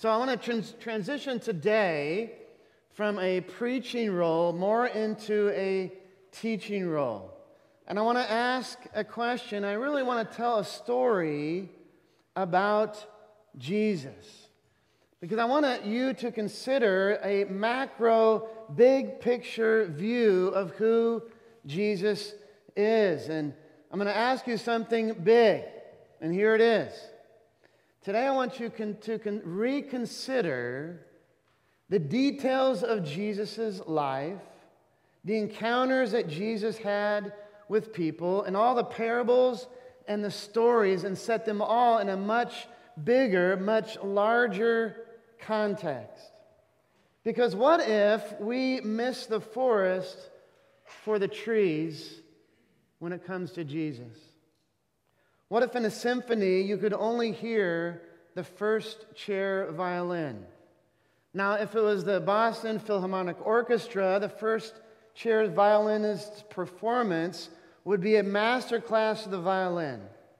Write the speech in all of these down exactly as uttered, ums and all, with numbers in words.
So I want to trans- transition today from a preaching role more into a teaching role. And I want to ask a question. I really want to tell a story about Jesus, because I want you to consider a macro, big picture view of who Jesus is. And I'm going to ask you something big, and here it is. Today I want you con- to con- reconsider the details of Jesus' life, the encounters that Jesus had with people, and all the parables and the stories, and set them all in a much bigger, much larger context. Because what if we miss the forest for the trees when it comes to Jesus? What if in a symphony you could only hear the first chair violin? Now, if it was the Boston Philharmonic Orchestra, the first chair violinist's performance would be a masterclass of the violin.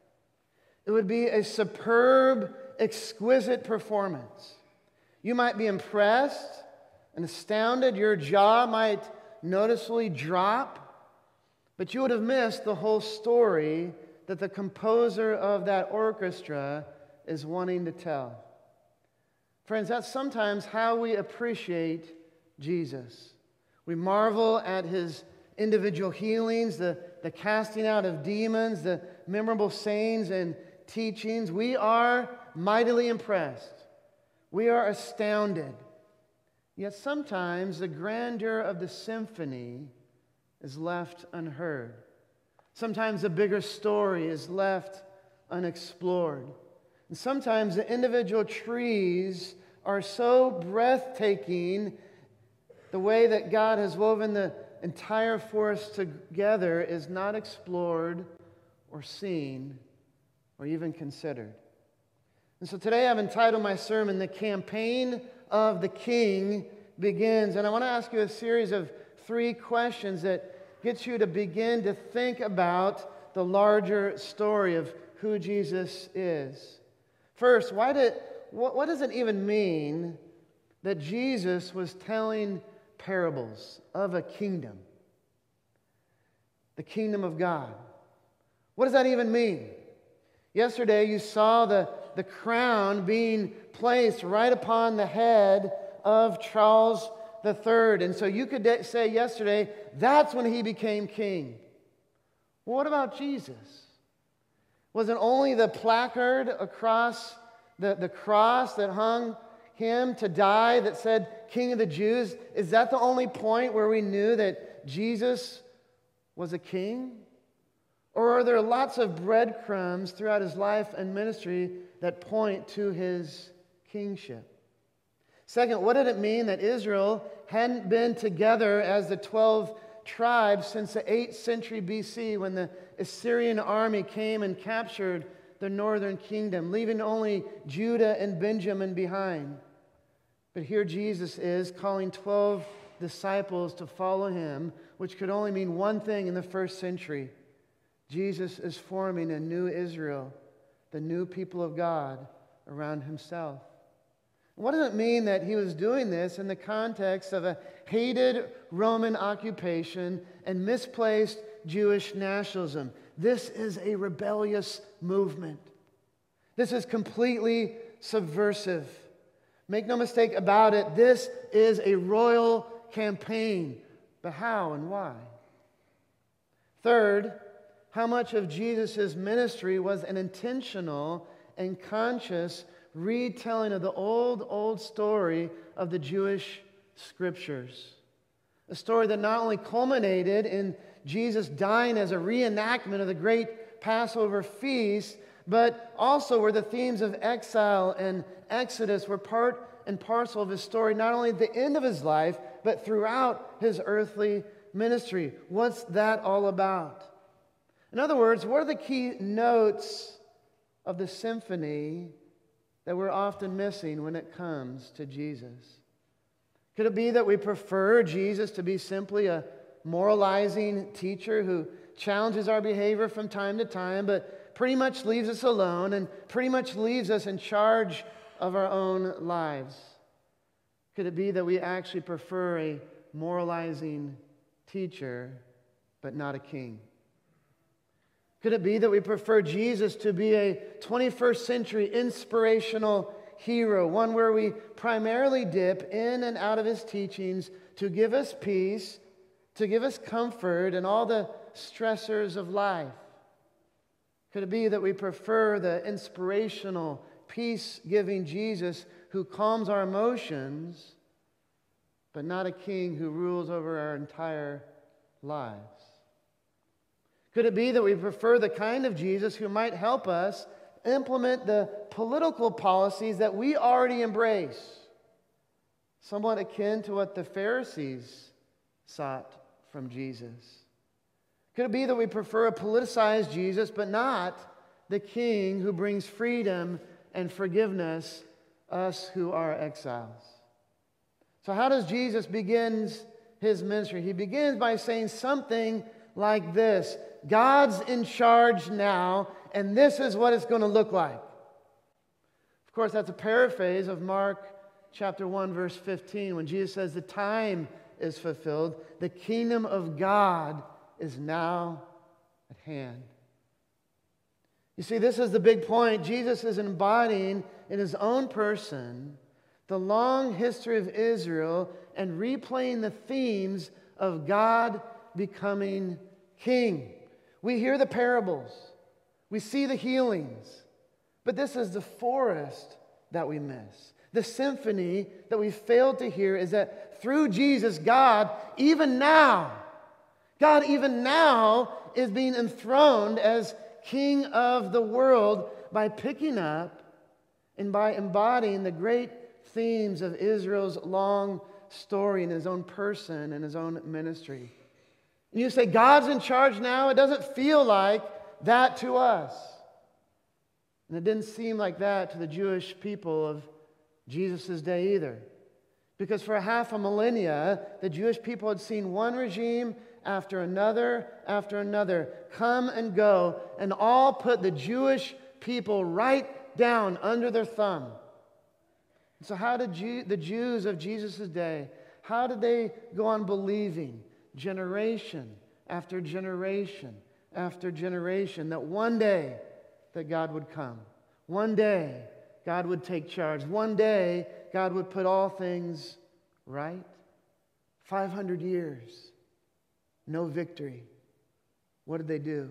It would be a superb, exquisite performance. You might be impressed and astounded. Your jaw might noticeably drop, but you would have missed the whole story that the composer of that orchestra is wanting to tell. Friends, that's sometimes how we appreciate Jesus. We marvel at his individual healings, the, the casting out of demons, the memorable sayings and teachings. We are mightily impressed. We are astounded. Yet sometimes the grandeur of the symphony is left unheard. Sometimes the bigger story is left unexplored. And sometimes the individual trees are so breathtaking, the way that God has woven the entire forest together is not explored or seen or even considered. And so today I've entitled my sermon, "The Campaign of the King Begins." And I want to ask you a series of three questions that gets you to begin to think about the larger story of who Jesus is. First, why did, what, what does it even mean that Jesus was telling parables of a kingdom? The kingdom of God. What does that even mean? Yesterday you saw the, the crown being placed right upon the head of Charles the Third. And so you could say yesterday, that's when he became king. Well, what about Jesus? Was it only the placard across the, the cross that hung him to die that said, King of the Jews? Is that the only point where we knew that Jesus was a king? Or are there lots of breadcrumbs throughout his life and ministry that point to his kingship? Second, what did it mean that Israel hadn't been together as the twelve tribes since the eighth century B C, when the Assyrian army came and captured the northern kingdom, leaving only Judah and Benjamin behind? But here Jesus is calling twelve disciples to follow him, which could only mean one thing in the first century. Jesus is forming a new Israel, the new people of God around himself. What does it mean that he was doing this in the context of a hated Roman occupation and misplaced Jewish nationalism? This is a rebellious movement. This is completely subversive. Make no mistake about it, this is a royal campaign. But how and why? Third, how much of Jesus' ministry was an intentional and conscious retelling of the old, old story of the Jewish scriptures? A story that not only culminated in Jesus dying as a reenactment of the great Passover feast, but also where the themes of exile and exodus were part and parcel of his story, not only at the end of his life, but throughout his earthly ministry. What's that all about? In other words, what are the key notes of the symphony that we're often missing when it comes to Jesus? Could it be that we prefer Jesus to be simply a moralizing teacher who challenges our behavior from time to time, but pretty much leaves us alone and pretty much leaves us in charge of our own lives? Could it be that we actually prefer a moralizing teacher, but not a king? Could it be that we prefer Jesus to be a twenty-first century inspirational hero, one where we primarily dip in and out of his teachings to give us peace, to give us comfort in all the stressors of life? Could it be that we prefer the inspirational, peace-giving Jesus who calms our emotions, but not a king who rules over our entire lives? Could it be that we prefer the kind of Jesus who might help us implement the political policies that we already embrace, somewhat akin to what the Pharisees sought from Jesus? Could it be that we prefer a politicized Jesus, but not the king who brings freedom and forgiveness, us who are exiles? So how does Jesus begin his ministry? He begins by saying something like this: God's in charge now, and this is what it's going to look like. Of course, that's a paraphrase of Mark chapter one, verse fifteen, when Jesus says, the time is fulfilled, the kingdom of God is now at hand. You see, this is the big point. Jesus is embodying in his own person the long history of Israel and replaying the themes of God becoming king. We hear the parables, we see the healings, but this is the forest that we miss. The symphony that we failed to hear is that through Jesus, God, even now, God even now is being enthroned as King of the world by picking up and by embodying the great themes of Israel's long story in his own person and his own ministry. And you say, God's in charge now? It doesn't feel like that to us. And it didn't seem like that to the Jewish people of Jesus' day either. Because for a half a millennia, the Jewish people had seen one regime after another after another come and go, and all put the Jewish people right down under their thumb. And so how did Jew, the Jews of Jesus' day, how did they go on believing generation after generation after generation that one day that God would come? One day God would take charge. One day God would put all things right? five hundred years, no victory. What did they do?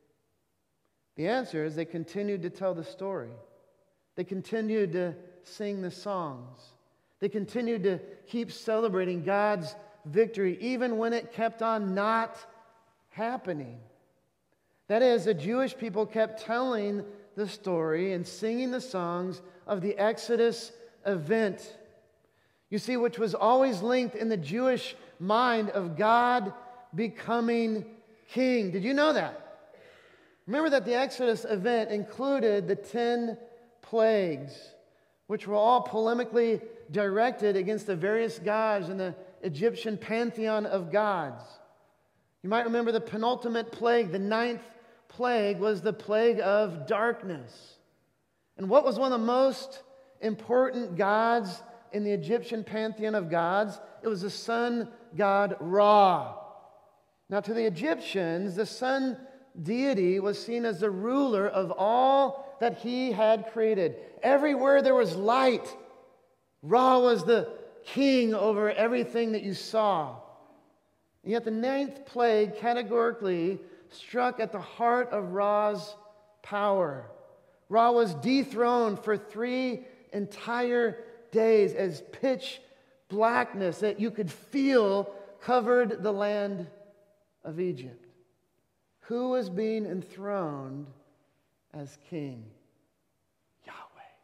The answer is they continued to tell the story. They continued to sing the songs. They continued to keep celebrating God's victory even when it kept on not happening. That is, the Jewish people kept telling the story and singing the songs of the Exodus event. You see, which was always linked in the Jewish mind of God becoming king. Did you know that? Remember that the Exodus event included the ten plagues, which were all polemically directed against the various gods in the Egyptian pantheon of gods. You might remember the penultimate plague, the ninth plague, was the plague of darkness. And what was one of the most important gods in the Egyptian pantheon of gods? It was the sun god Ra. Now, to the Egyptians, the sun deity was seen as the ruler of all that he had created. Everywhere there was light, Ra was the king over everything that you saw. And yet the ninth plague categorically struck at the heart of Ra's power. Ra was dethroned for three entire days as pitch blackness that you could feel covered the land of Egypt. Who was being enthroned as king? Yahweh.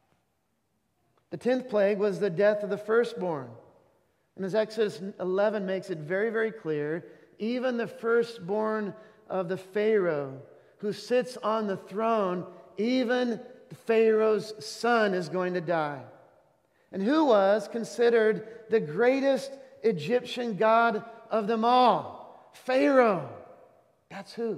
The tenth plague was the death of the firstborn. And as Exodus eleven makes it very, very clear, even the firstborn of the Pharaoh who sits on the throne, even Pharaoh's son is going to die. And who was considered the greatest Egyptian god of them all? Pharaoh. That's who.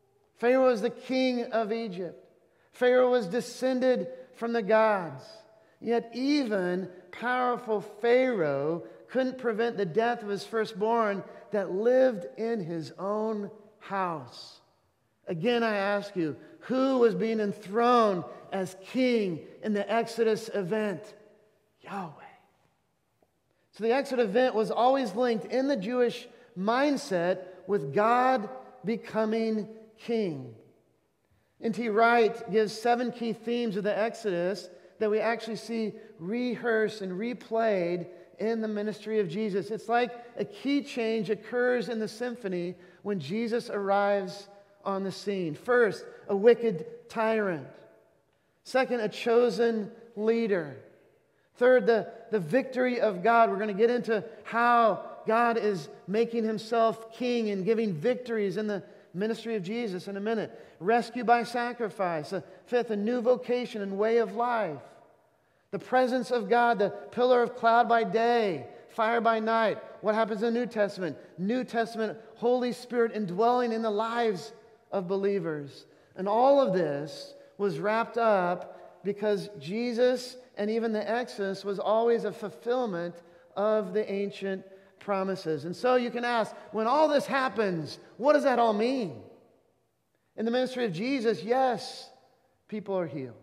Pharaoh was the king of Egypt. Pharaoh was descended from the gods. Yet even powerful Pharaoh couldn't prevent the death of his firstborn that lived in his own house. Again, I ask you, who was being enthroned as king in the Exodus event? Yahweh. So the Exodus event was always linked in the Jewish mindset with God becoming king. N T Wright gives seven key themes of the Exodus that we actually see rehearsed and replayed in the ministry of Jesus. It's like a key change occurs in the symphony when Jesus arrives on the scene. First, a wicked tyrant. Second, a chosen leader. Third, the, the victory of God. We're going to get into how God is making himself king and giving victories in the ministry of Jesus in a minute. Rescue by sacrifice. Uh, fifth, a new vocation and way of life. The presence of God, the pillar of cloud by day, fire by night. What happens in the New Testament? New Testament, Holy Spirit indwelling in the lives of believers. And all of this was wrapped up because Jesus and even the Exodus was always a fulfillment of the ancient promises. And so you can ask, when all this happens, what does that all mean? In the ministry of Jesus, yes, people are healed.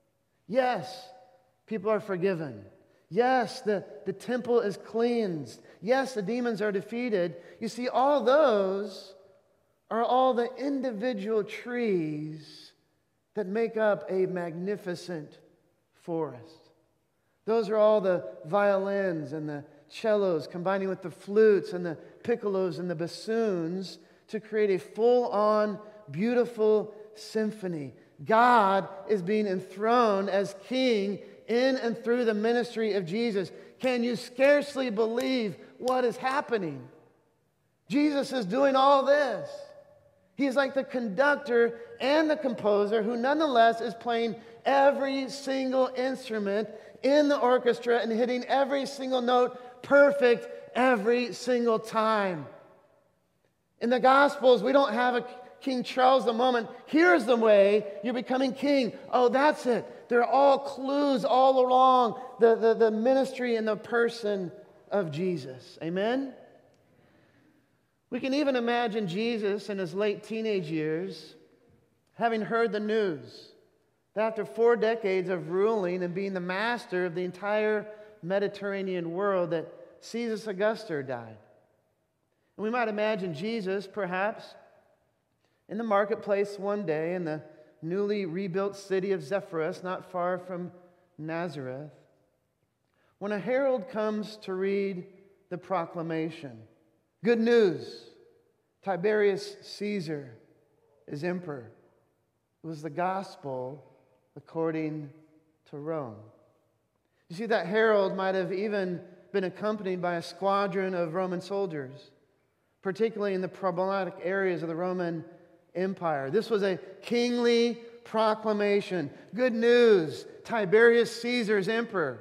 Yes, people are forgiven. Yes, the, the temple is cleansed. Yes, the demons are defeated. You see, all those are all the individual trees that make up a magnificent forest. Those are all the violins and the cellos combining with the flutes and the piccolos and the bassoons to create a full-on, beautiful symphony. God is being enthroned as king in and through the ministry of Jesus. Can you scarcely believe what is happening? Jesus is doing all this. He's like the conductor and the composer who nonetheless is playing every single instrument in the orchestra and hitting every single note perfect every single time. In the Gospels, we don't have a King Charles the moment. Here's the way you're becoming king. Oh, that's it. They're all clues all along the, the, the ministry and the person of Jesus. Amen? We can even imagine Jesus in his late teenage years having heard the news that after four decades of ruling and being the master of the entire Mediterranean world, that Caesar Augustus died. And we might imagine Jesus, perhaps, in the marketplace one day in the newly rebuilt city of Zephyrus, not far from Nazareth, when a herald comes to read the proclamation. Good news, Tiberius Caesar is emperor. It was the gospel according to Rome. You see, that herald might have even been accompanied by a squadron of Roman soldiers, particularly in the problematic areas of the Roman Empire. This was a kingly proclamation. Good news, Tiberius Caesar is emperor.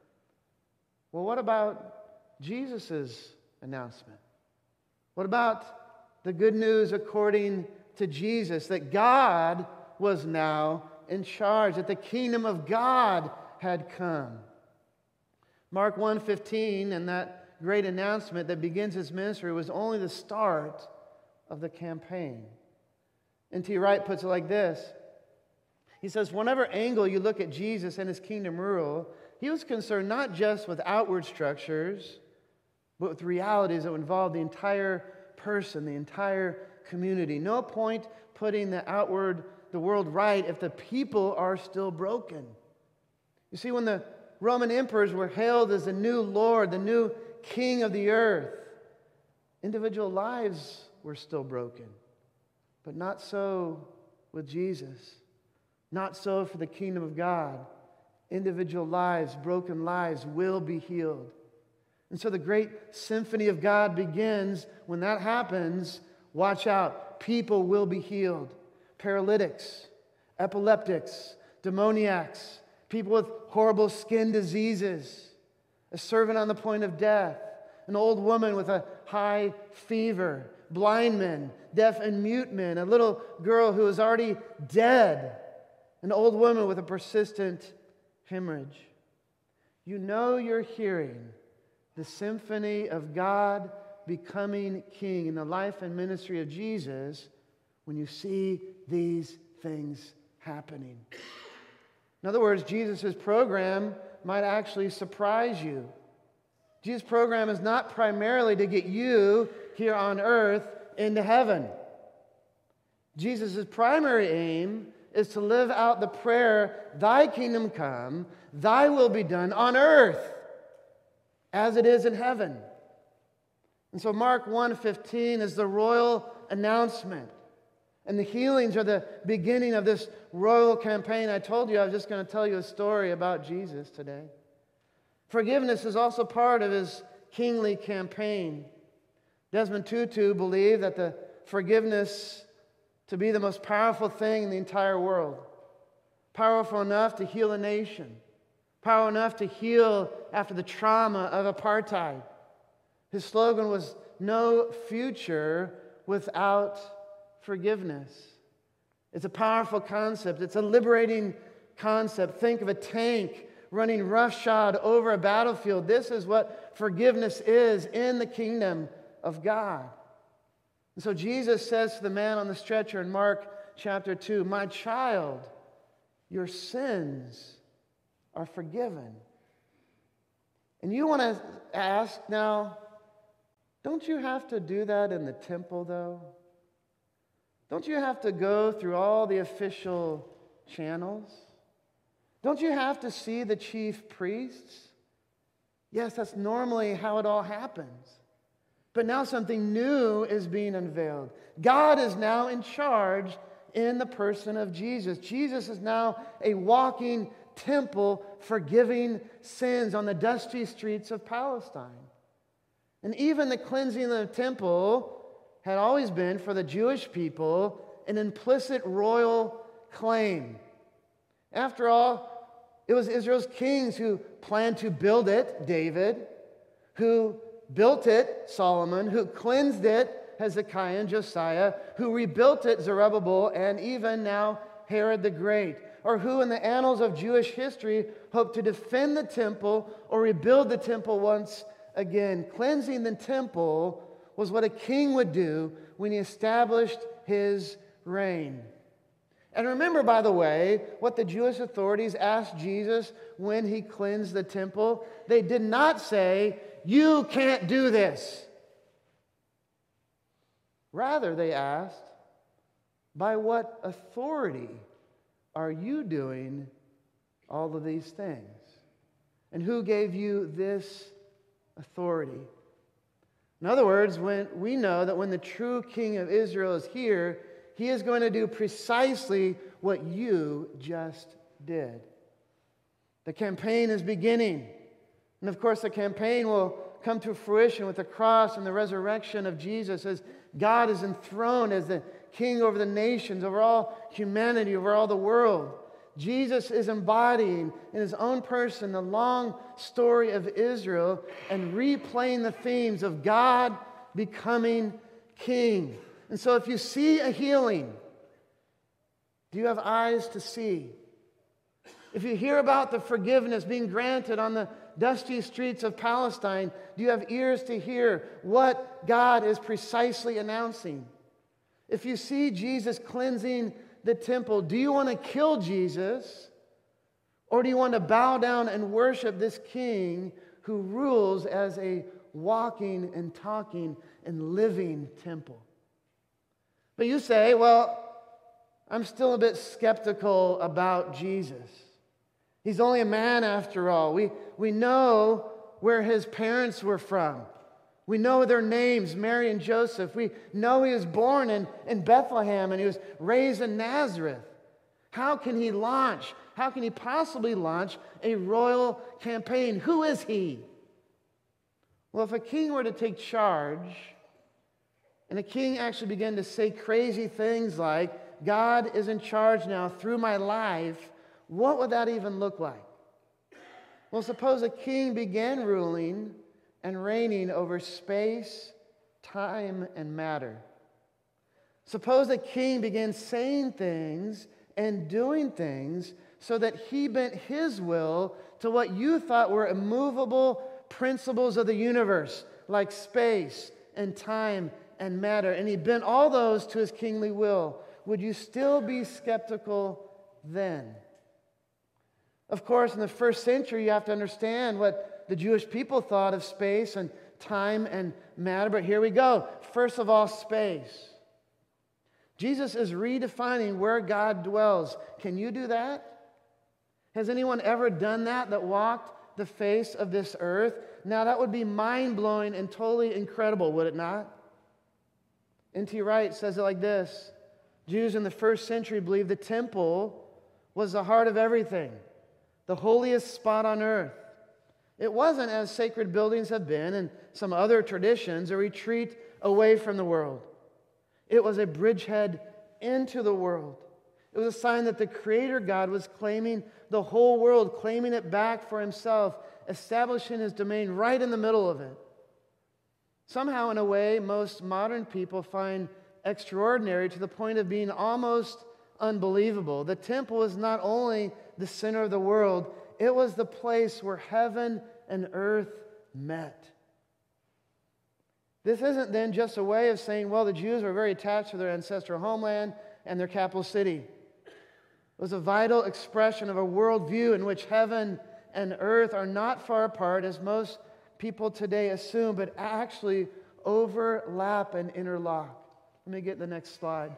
Well, what about Jesus' announcement? What about the good news according to Jesus, that God was now in charge, that the kingdom of God had come? Mark one fifteen and that great announcement that begins his ministry was only the start of the campaign. N T Wright puts it like this. He says, whenever angle you look at Jesus and his kingdom rule, he was concerned not just with outward structures, but with realities that would involve the entire person, the entire community. No point putting the outward, the world right if the people are still broken. You see, when the Roman emperors were hailed as the new Lord, the new King of the earth, individual lives were still broken. But not so with Jesus. Not so for the kingdom of God. Individual lives, broken lives will be healed. And so the great symphony of God begins. When that happens, watch out. People will be healed. Paralytics, epileptics, demoniacs, people with horrible skin diseases, a servant on the point of death, an old woman with a high fever, blind men, deaf and mute men, a little girl who is already dead, an old woman with a persistent hemorrhage. you know you're hearing the symphony of God becoming king in the life and ministry of Jesus when you see these things happening. In other words, Jesus' program might actually surprise you. Jesus' program is not primarily to get you here on earth into heaven. Jesus' primary aim is to live out the prayer, thy kingdom come, thy will be done on earth as it is in heaven. And so Mark one fifteen is the royal announcement. And the healings are the beginning of this royal campaign. I told you I was just going to tell you a story about Jesus today. Forgiveness is also part of his kingly campaign. Desmond Tutu believed that the forgiveness to be the most powerful thing in the entire world. Powerful enough to heal a nation. Powerful enough to heal after the trauma of apartheid. His slogan was, "No future without forgiveness." It's a powerful concept. It's a liberating concept. Think of a tank running roughshod over a battlefield. This is what forgiveness is in the kingdom of God. And so Jesus says to the man on the stretcher in Mark chapter two, "My child, your sins are forgiven." And you want to ask now, don't you have to do that in the temple though? Don't you have to go through all the official channels? Don't you have to see the chief priests? Yes, that's normally how it all happens. But now something new is being unveiled. God is now in charge in the person of Jesus. Jesus is now a walking temple forgiving sins on the dusty streets of Palestine. And even the cleansing of the temple had always been, for the Jewish people, an implicit royal claim. After all, it was Israel's kings who planned to build it, David, who built it, Solomon, who cleansed it, Hezekiah and Josiah, who rebuilt it, Zerubbabel, and even now Herod the Great, or who in the annals of Jewish history hoped to defend the temple or rebuild the temple once again. Cleansing the temple was what a king would do when he established his reign. And remember, by the way, what the Jewish authorities asked Jesus when he cleansed the temple. They did not say, "You can't do this." Rather, they asked, "By what authority are you doing all of these things? And who gave you this authority?" In other words, when we know that when the true king of Israel is here, he is going to do precisely what you just did. The campaign is beginning. And of course, the campaign will come to fruition with the cross and the resurrection of Jesus as God is enthroned as the king over the nations, over all humanity, over all the world. Jesus is embodying in his own person the long story of Israel and replaying the themes of God becoming king. And so if you see a healing, do you have eyes to see? If you hear about the forgiveness being granted on the dusty streets of Palestine, do you have ears to hear what God is precisely announcing? If you see Jesus cleansing the temple, do you want to kill Jesus? Or do you want to bow down and worship this king who rules as a walking and talking and living temple? But you say, well, I'm still a bit skeptical about Jesus. He's only a man after all. We, we know where his parents were from. We know their names, Mary and Joseph. We know he was born in, in Bethlehem and he was raised in Nazareth. How can he launch, how can he possibly launch a royal campaign? Who is he? Well, if a king were to take charge and a king actually began to say crazy things like, God is in charge now through my life, what would that even look like? Well, suppose a king began ruling and reigning over space, time, and matter. Suppose a king began saying things and doing things so that he bent his will to what you thought were immovable principles of the universe, like space and time and matter. And he bent all those to his kingly will. Would you still be skeptical then? Of course, in the first century, you have to understand what the Jewish people thought of space and time and matter. But here we go. First of all, space. Jesus is redefining where God dwells. Can you do that? Has anyone ever done that, that walked the face of this earth? Now, that would be mind-blowing and totally incredible, would it not? N T Wright says it like this. Jews in the first century believed the temple was the heart of everything, the holiest spot on earth. It wasn't, as sacred buildings have been and some other traditions, a retreat away from the world. It was a bridgehead into the world. It was a sign that the Creator God was claiming the whole world, claiming it back for himself, establishing his domain right in the middle of it. Somehow, in a way, most modern people find extraordinary to the point of being almost unbelievable. The temple was not only the center of the world, it was the place where heaven and earth met. This isn't then just a way of saying, well, the Jews were very attached to their ancestral homeland and their capital city. It was a vital expression of a worldview in which heaven and earth are not far apart, as most people today assume, but actually overlap and interlock. Let me get the next slide.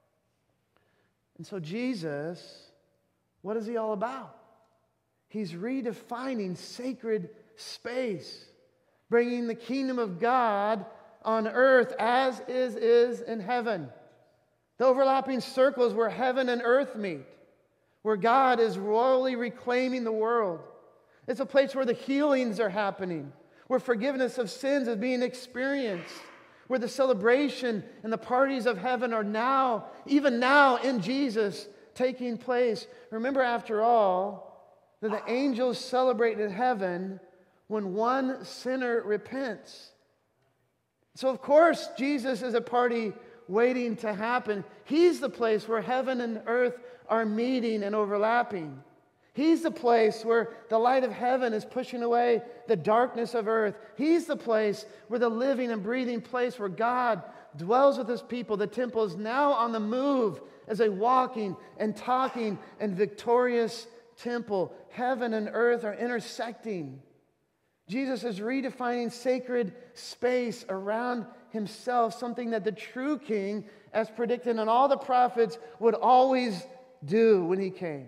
And so Jesus, what is he all about? He's redefining sacred space, bringing the kingdom of God on earth as is is in heaven. The overlapping circles where heaven and earth meet, where God is royally reclaiming the world. It's a place where the healings are happening, where forgiveness of sins is being experienced, where the celebration and the parties of heaven are now, even now in Jesus, taking place. Remember, after all, that the angels celebrate in heaven when one sinner repents. So, of course, Jesus is a party waiting to happen. He's the place where heaven and earth are meeting and overlapping. He's the place where the light of heaven is pushing away the darkness of earth. He's the place where the living and breathing place where God dwells with his people. The temple is now on the move as a walking and talking and victorious temple. Heaven and earth are intersecting. Jesus is redefining sacred space around himself, something that the true king, as predicted in all the prophets, would always do when he came.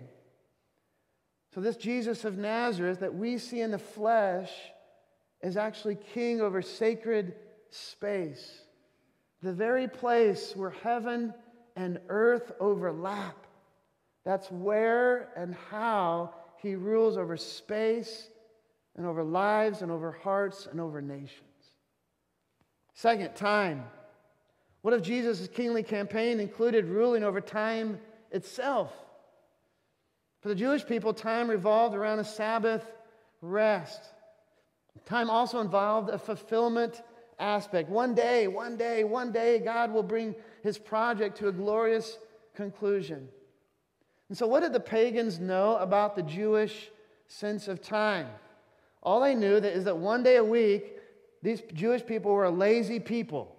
So this Jesus of Nazareth that we see in the flesh is actually king over sacred space, the very place where heaven and earth overlap. That's where and how he rules over space and over lives and over hearts and over nations. Second, time. What if Jesus' kingly campaign included ruling over time itself? For the Jewish people, time revolved around a Sabbath rest. Time also involved a fulfillment aspect. One day, one day, one day, God will bring his project to a glorious conclusion. And so what did the pagans know about the Jewish sense of time? All they knew that is that one day a week, these Jewish people were a lazy people.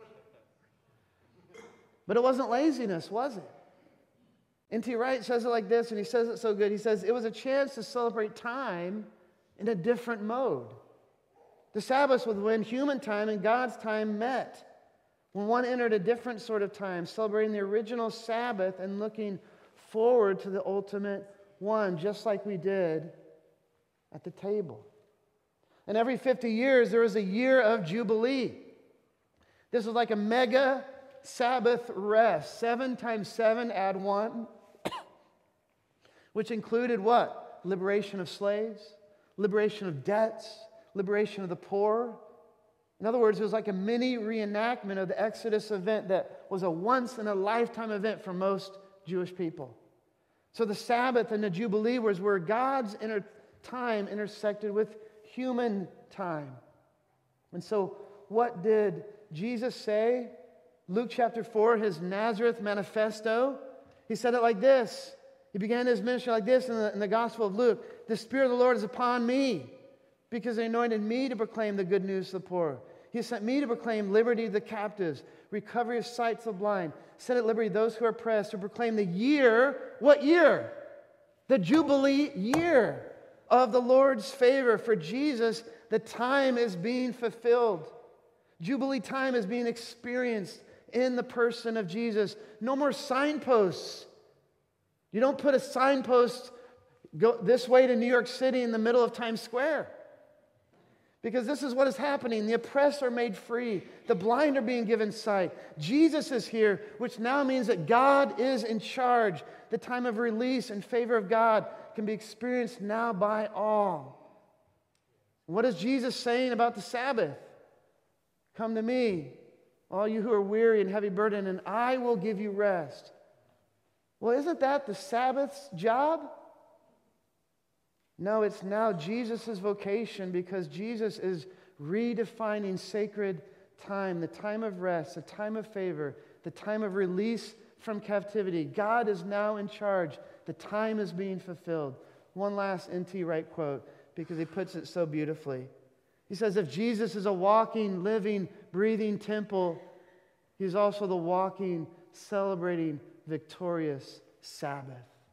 But it wasn't laziness, was it? N T Wright says it like this, and he says it so good. He says, it was a chance to celebrate time in a different mode. The Sabbath was when human time and God's time met, when one entered a different sort of time, celebrating the original Sabbath and looking forward to the ultimate one, just like we did at the table. And every fifty years, there was a year of Jubilee. This was like a mega Sabbath rest. Seven times seven, add one, which included what? Liberation of slaves, liberation of debts, liberation of the poor. In other words, it was like a mini reenactment of the Exodus event that was a once-in-a-lifetime event for most Jewish people. So the Sabbath and the Jubilee was where God's inner time intersected with human time. And so what did Jesus say? Luke chapter four, his Nazareth manifesto, he said it like this: He began his ministry like this in the, in the Gospel of Luke. The Spirit of the Lord is upon me because He anointed me to proclaim the good news to the poor. He sent me to proclaim liberty to the captives, recovery of sight to the blind, set at liberty those who are oppressed, to proclaim the year, what year? The Jubilee year of the Lord's favor. For Jesus, the time is being fulfilled. Jubilee time is being experienced in the person of Jesus. No more signposts. You don't put a signpost go this way to New York City in the middle of Times Square. Because this is what is happening. The oppressed are made free. The blind are being given sight. Jesus is here, which now means that God is in charge. The time of release in favor of God can be experienced now by all. What is Jesus saying about the Sabbath? Come to me, all you who are weary and heavy burdened, and I will give you rest. Well, isn't that the Sabbath's job? No, it's now Jesus' vocation, because Jesus is redefining sacred time, the time of rest, the time of favor, the time of release from captivity. God is now in charge. The time is being fulfilled. One last N T Wright quote, because he puts it so beautifully. He says, if Jesus is a walking, living, breathing temple, He's also the walking, celebrating, victorious Sabbath.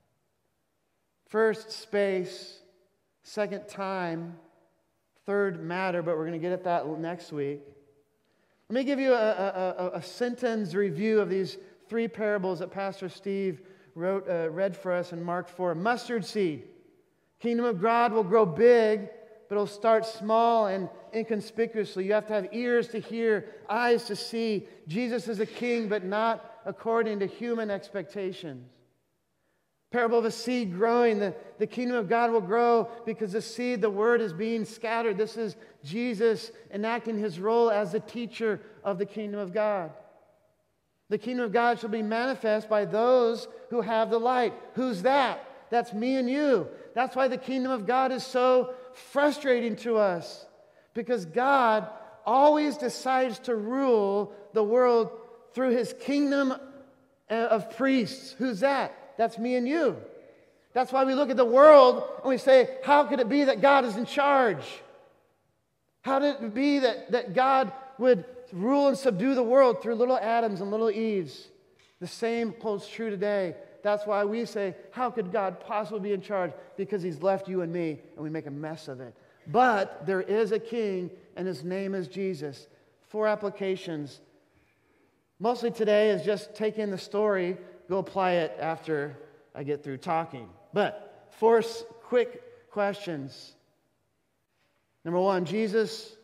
First, space. Second, time. Third, matter, but we're going to get at that next week. Let me give you a, a, a, a sentence review of these three parables that Pastor Steve wrote, uh, read for us in Mark four. Mustard seed. Kingdom of God will grow big, but it'll start small and inconspicuously. You have to have ears to hear, eyes to see. Jesus is a king, but not according to human expectations. Parable of a seed growing. The, the kingdom of God will grow because the seed, the word, is being scattered. This is Jesus enacting His role as the teacher of the kingdom of God. The kingdom of God shall be manifest by those who have the light. Who's that? That's me and you. That's why the kingdom of God is so frustrating to us. Because God always decides to rule the world through His kingdom of priests. Who's that? That's me and you. That's why we look at the world and we say, how could it be that God is in charge? How did it be that, that God would rule and subdue the world through little Adams and little Eves? The same holds true today. That's why we say, how could God possibly be in charge? Because He's left you and me, and we make a mess of it. But there is a king, and His name is Jesus. Four applications. Mostly today is just taking the story, go apply it after I get through talking. But four quick questions. Number one, Jesus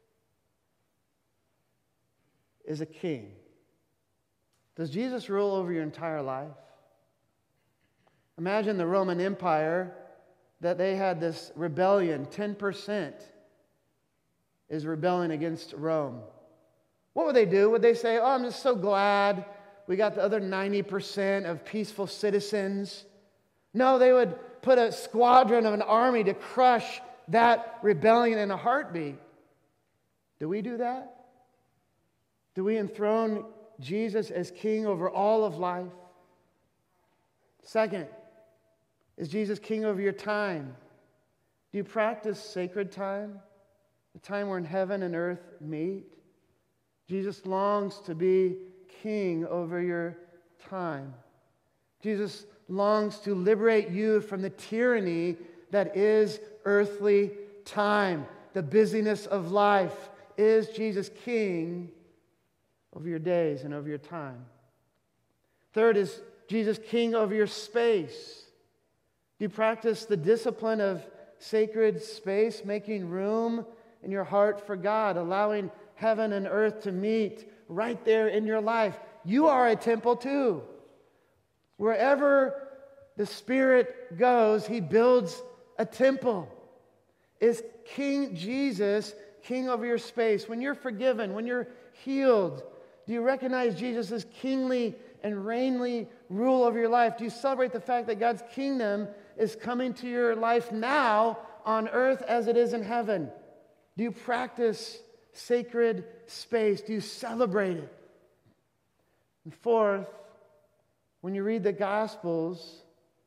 is a king. Does Jesus rule over your entire life? Imagine the Roman Empire, that they had this rebellion. ten percent is rebelling against Rome. What would they do? Would they say, oh, I'm just so glad we got the other ninety percent of peaceful citizens? No, they would put a squadron of an army to crush that rebellion in a heartbeat. Do we do that? Do we enthrone Jesus as king over all of life? Second, is Jesus king over your time? Do you practice sacred time? The time where heaven and earth meet? Jesus longs to be king over your time. Jesus longs to liberate you from the tyranny that is earthly time. The busyness of life. Is Jesus king over your days and over your time? Third, is Jesus king over your space? Do you practice the discipline of sacred space, making room in your heart for God, allowing heaven and earth to meet right there in your life? You are a temple too. Wherever the Spirit goes, He builds a temple. Is King Jesus king over your space? When you're forgiven, when you're healed, do you recognize Jesus' kingly and reignly rule over your life? Do you celebrate the fact that God's kingdom is coming to your life now on earth as it is in heaven? Do you practice sacred space? Do you celebrate it? And fourth, when you read the Gospels,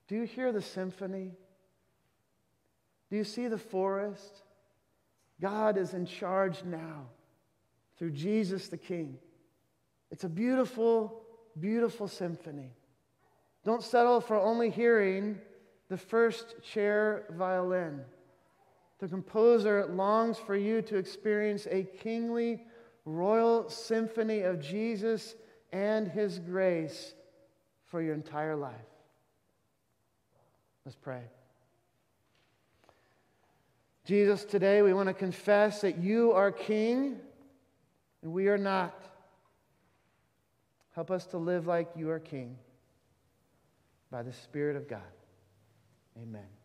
Do you hear the symphony? Do you see the forest? God is in charge now through Jesus the King. It's a beautiful, beautiful symphony. Don't settle for only hearing the first chair violin. The composer longs for you to experience a kingly, royal symphony of Jesus and His grace for your entire life. Let's pray. Jesus, today we want to confess that you are King and we are not. Help us to live like you are King by the Spirit of God. Amen.